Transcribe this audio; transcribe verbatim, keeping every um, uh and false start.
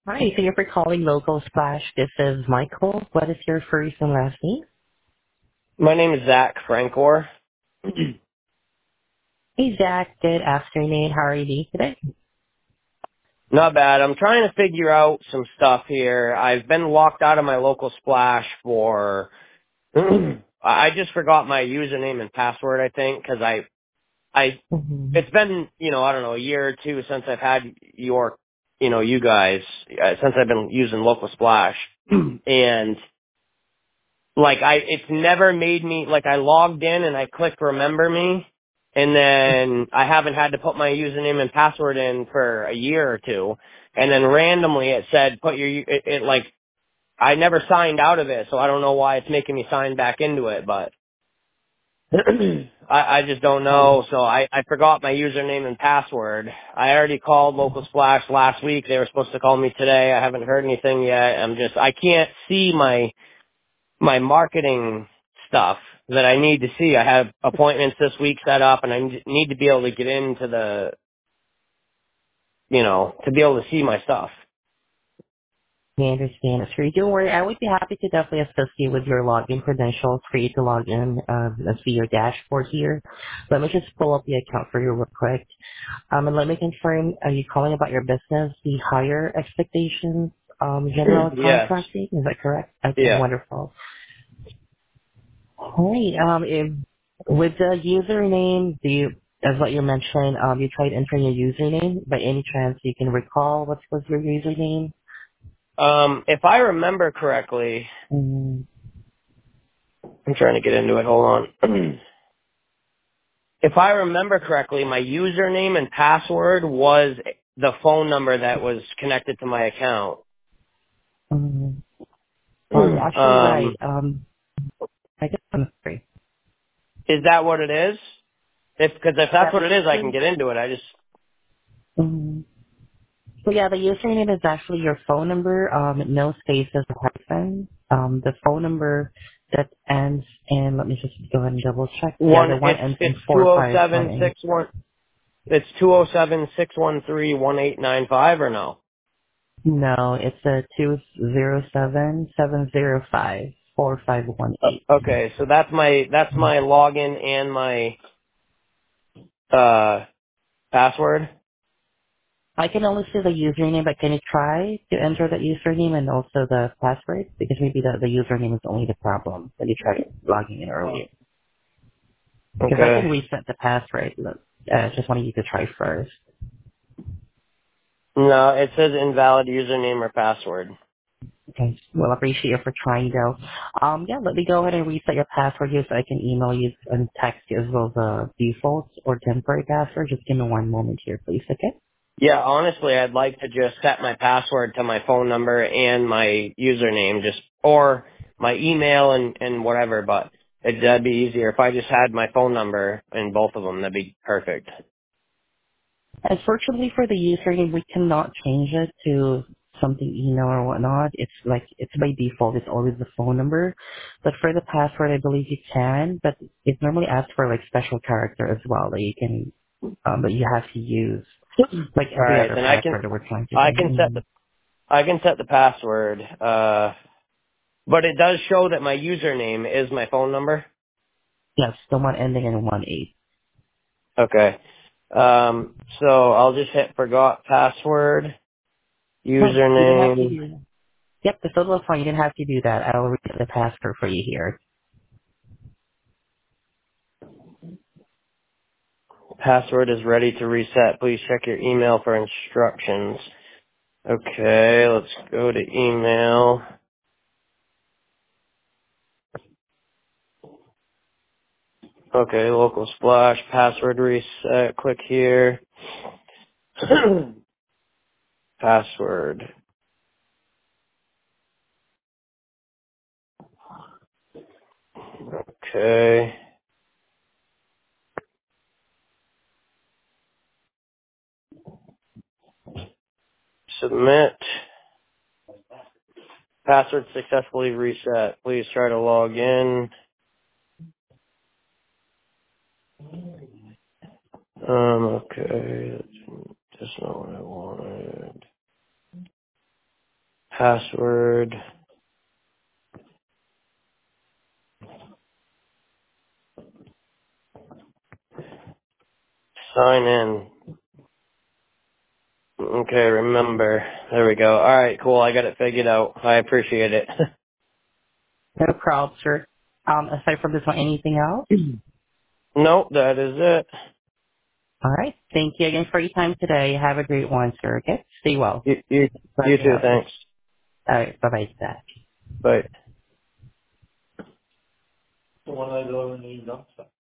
Hi, thank you for calling Local Splash. This is Michael. What is your first and last name? My name is Zach Francor. Hey, Zach. Good afternoon. How are you doing today? Not bad. I'm trying to figure out some stuff here. I've been locked out of my local splash for. I just forgot my username and password. I think because I, I, Mm-hmm. it's been you know I don't know a year or two since I've had your, you know you guys uh, since I've been using local splash, and like I, it's never made me, like I logged in and I clicked remember me, and then I haven't had to put my username and password in for a year or two, and then randomly it said put your, it, it like, I never signed out of it, so I don't know why it's making me sign back into it, but I, I just don't Um, know, so I, I forgot my username and password. I already called Local Splash last week. They were supposed to call me today. I haven't heard anything yet. I'm just, I can't see my my marketing stuff that I need to see. I have appointments this week set up, and I need to be able to get into the, you know, to be able to see my stuff. I understand. Sure, don't worry. I would be happy to definitely assist you with your login credentials for you to log in um, and see your dashboard here. Let me just pull up the account for you real quick. Um, and let me confirm, are you calling about your business, the higher expectations, um, general Yes. contracting? Is that correct? Okay, Yeah. wonderful. Hey, um, if, with the username, do you, as what you mentioned, um, you tried entering your username. By any chance, you can recall what was your username? Um, if I remember correctly, Mm, I'm trying to get into it. Hold on. If I remember correctly, my username and password was the phone number that was connected to my account. mm. Well, you're actually right. um, Um, I guess I'm sorry. is that what it is? If because if Yeah, that's the what it is, I can user. get into it. I just Mm. So yeah, the username is actually your phone number. Um, no spaces or hyphen. Um, the phone number that ends in. Let me just go ahead and double check. Yeah, one. the one It's ends in it's two four oh five one seven eight. six one. It's two oh seven six one three one eight nine five or no? No, it's a two zero seven seven zero five four five one Uh, eight. okay, so that's my that's my login and my uh password. I can only see the username, but can you try to enter the username and also the password? Because maybe the, the username is only the problem when you try logging in earlier. Because I Okay. can reset the password. Look, uh, just wanted you to try first. No, it says invalid username or password. Okay. Well, I appreciate you for trying though. Um, yeah, let me go ahead and reset your password here so I can email you and text you as well the defaults or temporary password. Just give me one moment here, please, okay? Yeah, honestly, I'd like to just set my password to my phone number and my username, just or my email and and whatever. But it, that'd be easier if I just had my phone number and both of them. That'd be perfect. Unfortunately for the username, we cannot change it to something email or whatnot. It's like, it's by default, it's always the phone number. But for the password, I believe you can, but it normally asks for like special character as well that you can, um, that you have to use, like All every right, other then I can password that we're trying to do. I can set Mhm. the I can set the password. Uh, but it does show that my username is my phone number. Yes, the one ending in one eight. Okay. Um, so I'll just hit forgot password, No, you didn't have to username, do. Yep, the photo is fine. You didn't have to do that. I'll read the password for you here. password is ready to reset. Please check your email for instructions. Okay, let's go to email. Okay, local splash, password reset, click here. Password. Okay. Submit. Password successfully reset. Please try to log in. Um, okay. That's not what I wanted. password. Sign in. Okay, remember. There we go. All right, cool. I got it figured out. I appreciate it. No problem, sir. Um, aside from this one, anything else? Nope, that is it. All right. Thank you again for your time today. Have a great one, sir. Okay. Stay well. You, you, Glad you to too. help you. Thanks. All right. Bye bye, Zach. Bye.